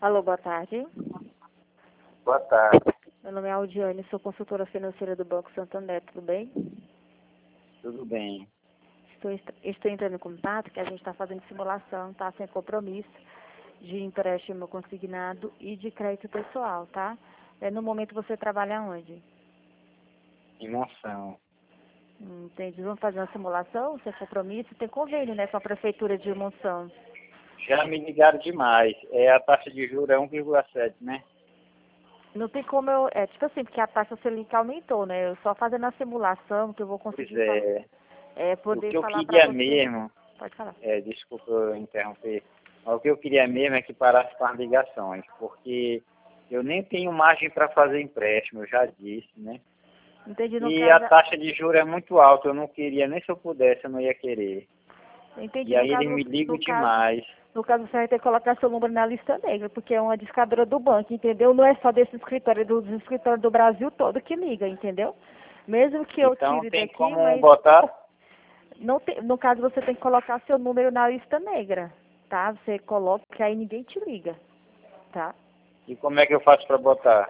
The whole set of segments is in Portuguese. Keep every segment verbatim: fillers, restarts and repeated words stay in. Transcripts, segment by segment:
Alô, boa tarde. Boa tarde. Meu nome é Aldiane, sou consultora financeira do Banco Santander, tudo bem? Tudo bem. Estou, estou entrando em contato que a gente está fazendo simulação, tá? Sem compromisso, de empréstimo consignado e de crédito pessoal, tá? É, no momento você trabalha onde? Em Monção. Hum, Entendi. Vamos fazer uma simulação sem compromisso? Tem convênio, né, com a Prefeitura de Monção. Já me ligaram demais. É, a taxa de juros é um vírgula sete, né? Não tem como eu... É tipo assim, porque a taxa Selic aumentou, né? Eu só fazendo a simulação que eu vou Pois conseguir falar, é. é, O poder que eu falar para queria você. mesmo, Pode falar. é, desculpa eu interromper, mas o que eu queria mesmo é que parasse com as ligações, porque eu nem tenho margem para fazer empréstimo, eu já disse, né? Entendi, no E a caso... taxa de juros é muito alta, eu não queria, nem se eu pudesse, eu não ia querer. Entendi, E no aí eles caso, me ligam no caso, demais. no caso você vai ter que colocar seu número na lista negra, porque é uma discadora do banco, entendeu? Não é só desse escritório, é dos escritórios do Brasil todo que liga, entendeu? Mesmo que eu Então tire tem daqui, como mas botar? não tem, no caso você tem que colocar seu número na lista negra, tá? Você coloca que aí ninguém te liga, tá? E como é que eu faço para botar?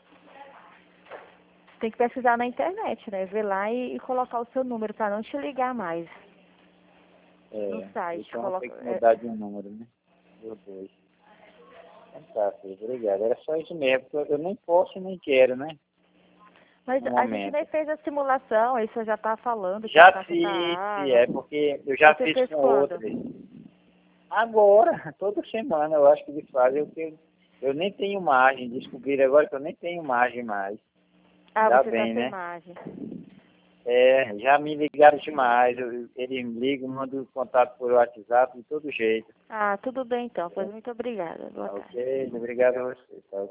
Tem que pesquisar na internet, né? Ver lá e, e colocar o seu número para não te ligar mais no É, site. então eu Coloca, tenho que é, mudar de número, né? Meu dois. Então tá, filho, obrigado. Era só isso mesmo, porque eu nem posso e nem quero, né? mas No a gente momento. nem fez a simulação, aí você já está falando que a Já taxa tá fiz, alta. é, porque eu já Você fiz fez com quando? outras. Agora, toda semana eu acho que eles fazem. Eu, tenho, eu nem tenho margem. Descobriram agora que eu nem tenho margem mais. Ah, Ainda você está bem, sem né? margem. É, já me ligaram demais. Eu- Eles me ligam, mandam contato por WhatsApp de todo jeito. Ah, tudo bem então. Pois É, muito obrigada. Boa tá tarde. ok? Obrigado a você. Tá